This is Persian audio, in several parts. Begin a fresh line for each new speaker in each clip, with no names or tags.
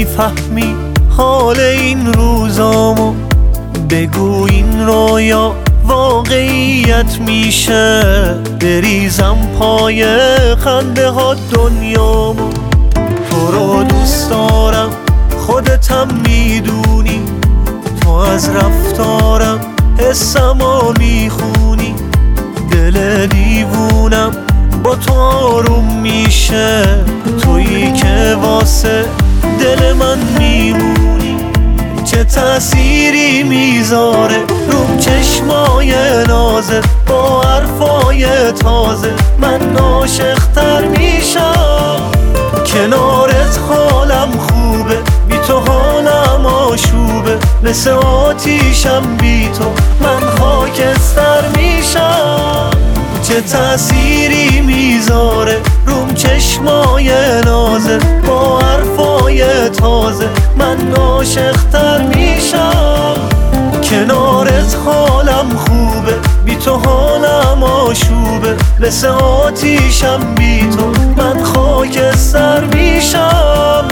میفهمی حال این روزامو، بگو این رویا واقعیت میشه، بریزم پای خنده ها دنیامو. تو رو دوست دارم خودتم میدونی، تو از رفتارم حسمو میخونی، دل دیوونم با تو آروم میشه، تویی که واسه دل من میمونی. چه تأثیری میذاره روم چشمای نازت با حرفای تازه، من عاشق‌تر میشم. کنارت حالم خوبه، بی تو حالم آشوبه، مثل آتیشم بی تو من خاکستر میشم. چه تأثیری میذاره روم چشمای نازت با حرفای تازه، من عاشق‌تر میشم. کنارت حالم خوبه، بی تو حالم آشوبه، مثل آتیشم بی تو من خاکستر میشم.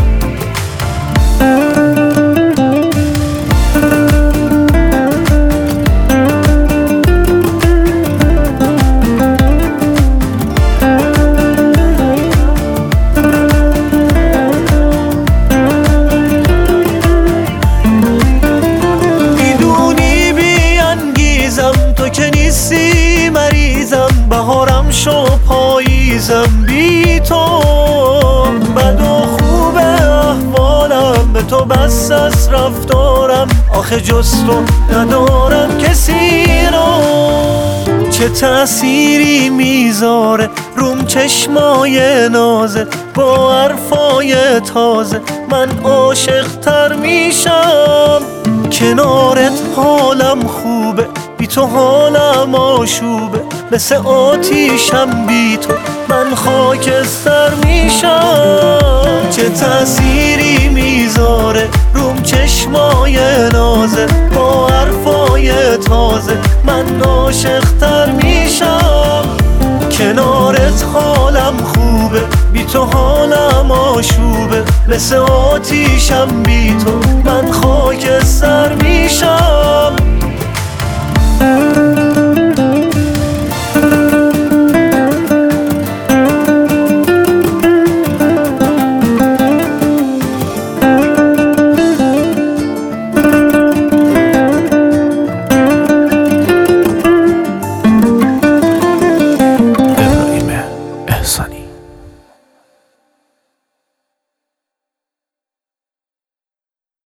تو که نیستی مریضم، بهارم شو پاییزم بی تو، بد و خوب احوالم به تو بس از رفتارم، آخه جز تو ندارم کسی رو. چه تأثیری میذاره روم چشمای نازت با حرفای تازه، من عاشق‌تر میشم. کنارت حالم خوبه، بی تو حالم آشوبه، مثل آتیشم بی تو من خاکستر میشم. چه تأثیری میذاره روم چشمای نازت با حرفای تازه، من عاشق‌تر میشم. کنارت حالم خوبه، بی تو حالم آشوبه، مثل آتیشم بی تو من خاکستر میشم.